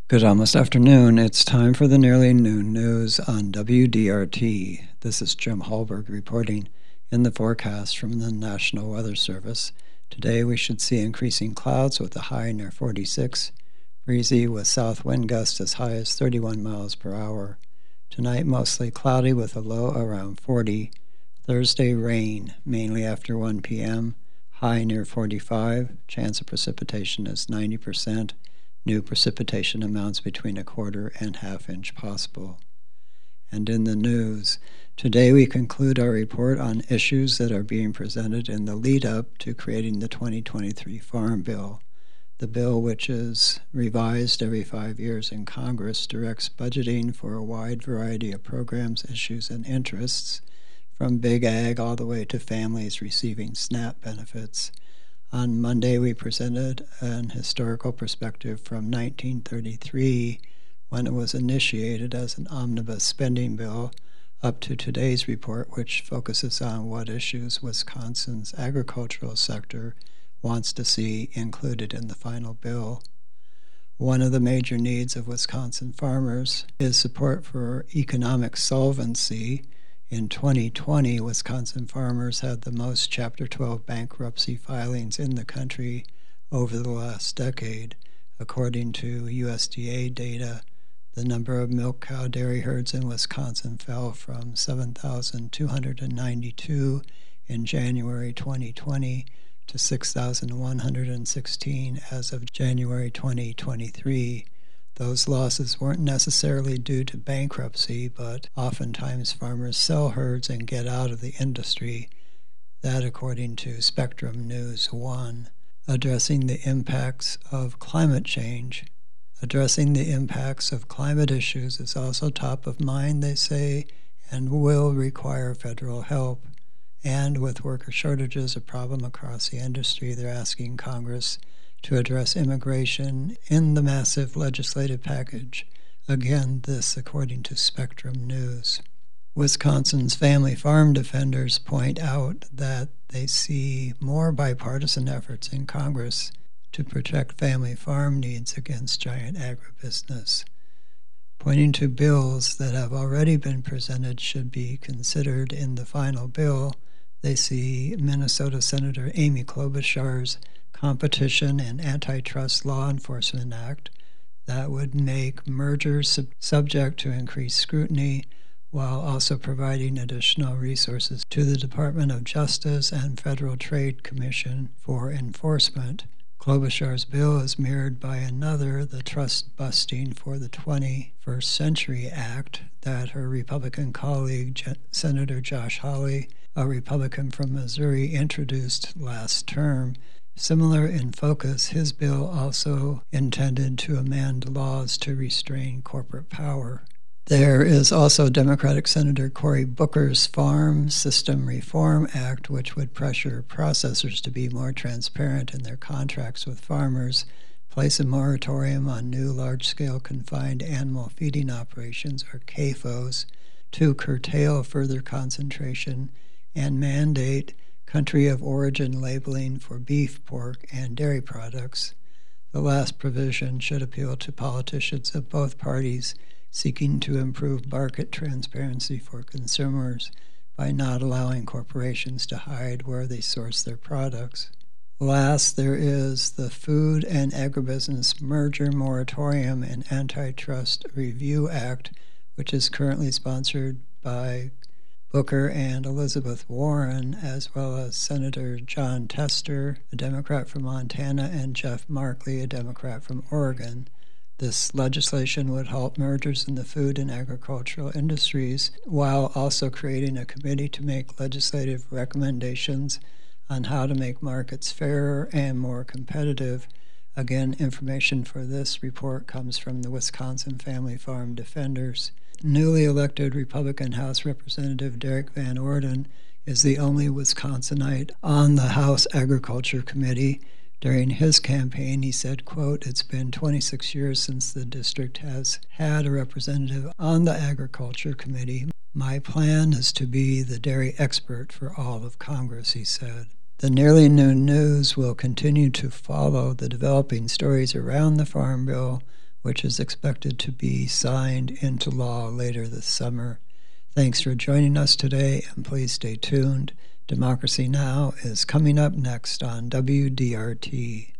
Good almost afternoon. It's time for the Nearly Noon News on WDRT. This is Jim Hallberg reporting in the forecast from the National Weather Service. Today we should see increasing clouds with a high near 46, breezy with south wind gusts as high as 31 miles per hour. Tonight mostly cloudy with a low around 40. Thursday rain, mainly after 1 p.m., high near 45. Chance of precipitation is 90%. New precipitation amounts between a quarter and half-inch possible. And in the news, today we conclude our report on issues that are being presented in the lead-up to creating the 2023 Farm Bill. The bill, which is revised every 5 years in Congress, directs budgeting for a wide variety of programs, issues, and interests, from big ag all the way to families receiving SNAP benefits. On Monday, we presented an historical perspective from 1933, when it was initiated as an omnibus spending bill, up to today's report, which focuses on what issues Wisconsin's agricultural sector wants to see included in the final bill. One of the major needs of Wisconsin farmers is support for economic solvency. In 2020, Wisconsin farmers had the most Chapter 12 bankruptcy filings in the country over the last decade. According to USDA data, the number of milk cow dairy herds in Wisconsin fell from 7,292 in January 2020 to 6,116 as of January 2023. Those losses weren't necessarily due to bankruptcy, but oftentimes farmers sell herds and get out of the industry. That according to Spectrum News 1. Addressing the impacts of climate change. Addressing the impacts of climate issues is also top of mind, they say, and will require federal help. And with worker shortages a problem across the industry, they're asking Congress to address immigration in the massive legislative package. Again, this according to Spectrum News. Wisconsin's family farm defenders point out that they see more bipartisan efforts in Congress to protect family farm needs against giant agribusiness. Pointing to bills that have already been presented should be considered in the final bill, they see Minnesota Senator Amy Klobuchar's Competition and Antitrust Law Enforcement Act that would make mergers subject to increased scrutiny, while also providing additional resources to the Department of Justice and Federal Trade Commission for enforcement. Klobuchar's bill is mirrored by another, the Trust Busting for the 21st Century Act, that her Republican colleague, Senator Josh Hawley, a Republican from Missouri, introduced last term. Similar in focus, his bill also intended to amend laws to restrain corporate power. There is also Democratic Senator Cory Booker's Farm System Reform Act, which would pressure processors to be more transparent in their contracts with farmers, place a moratorium on new large-scale confined animal feeding operations, or CAFOs, to curtail further concentration, and mandate country of origin labeling for beef, pork, and dairy products. The last provision should appeal to politicians of both parties seeking to improve market transparency for consumers by not allowing corporations to hide where they source their products. Last, there is the Food and Agribusiness Merger Moratorium and Antitrust Review Act, which is currently sponsored by Booker and Elizabeth Warren, as well as Senator John Tester, a Democrat from Montana, and Jeff Markley, a Democrat from Oregon. This legislation would halt mergers in the food and agricultural industries, while also creating a committee to make legislative recommendations on how to make markets fairer and more competitive. Again, information for this report comes from the Wisconsin Family Farm Defenders. Newly elected Republican House Representative Derek Van Orden is the only Wisconsinite on the House Agriculture Committee. During his campaign, he said, quote, "It's been 26 years since the district has had a representative on the Agriculture Committee. My plan is to be the dairy expert for all of Congress," he said. The Nearly Noon News will continue to follow the developing stories around the Farm Bill which is expected to be signed into law later this summer. Thanks for joining us today, and please stay tuned. Democracy Now! Is coming up next on WDRT.